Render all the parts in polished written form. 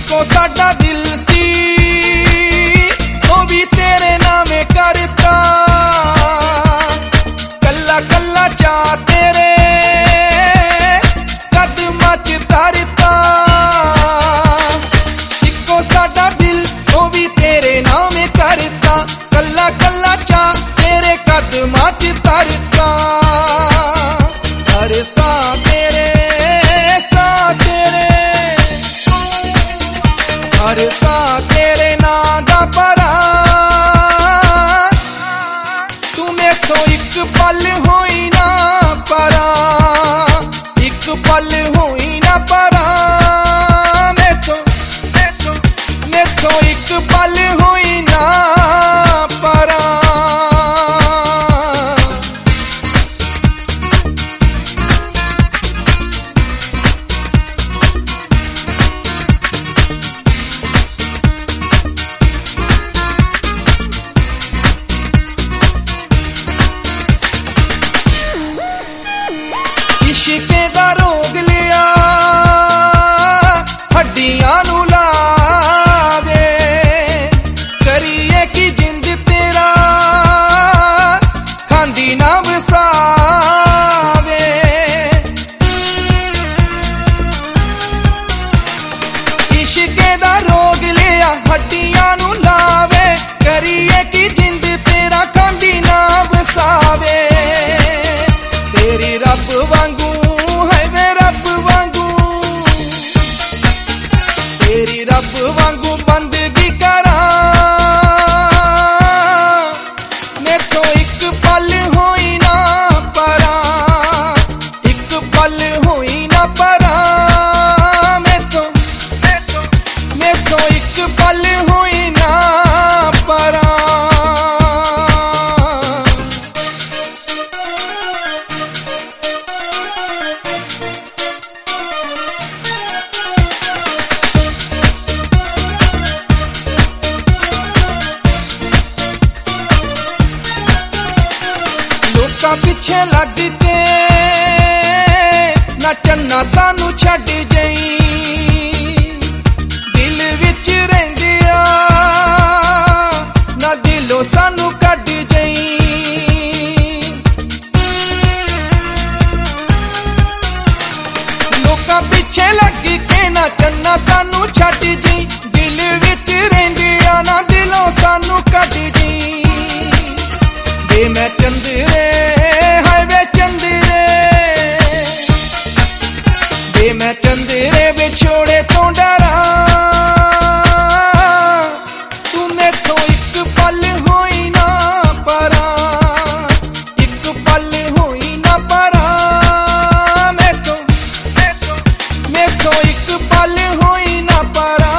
Eco साडा दिल सी ओ भी तेरे नामे करता, कल्ला कल्ला चा तेरे कदमां च धरता। इको साडा दिल ओ भी तेरे नामे करता, कल्ला कल्ला चा तेरे कदमां च धरता। हर सा तेरे हर सा तेरे नां दा परा, तू मेथों इक पल होई ना परा, इक पल होई ना परा। मेथों इक पल होई ना परा। इश्के दा रोग लिया हड्डियां नू लावे, करिए की जिंद तेरा खांदी ना वसावे। इश्के दा रोग लिया हड्डियां नू लावे, करिए की जिंद तेरा खांदी ना वसावे। तेरी रब वांगू है वे रब वांगू, तेरी रब वांगू बंदगी करा। मेथों इक पल होई ना परा, इक पल होई ना परा। मेथों इक पल होई ना परा। लोकां पिछे लग के नचना सानू छड्ड जई, दिल विच रहिंदिया ना दिलों सानू कढ जई। लोकां पिछे लग के नचना सानू छड्ड जई, दिल विच रहिंदिया ना दिलों सानू कढ जई। वे मैं चंदरे हाय वे चंदरे, वे मैं चंदरे विछोड़े तो डरा। तू मेथों इक पल होई ना परा, इक पल होई ना परा। मेथों इक पल होई ना परा।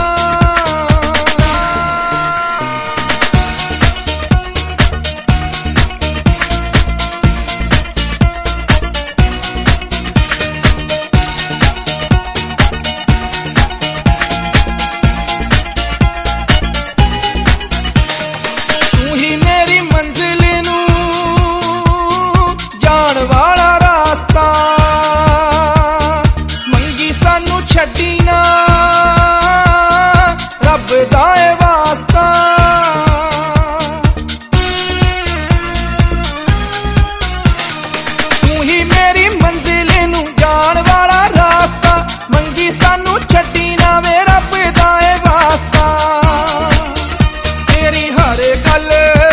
वाला रास्ता मंगी सानू छड्डी ना रब दा ए वास्ता। तू ही मेरी मंजिल नू जान वाला रास्ता, मंगी सानू छड्डी ना वे रब दा ए वास्ता। तेरी हर गल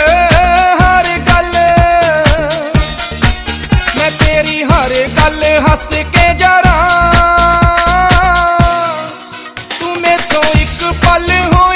तेरी हर गल हस के जरा। तू मेथों इक पल हो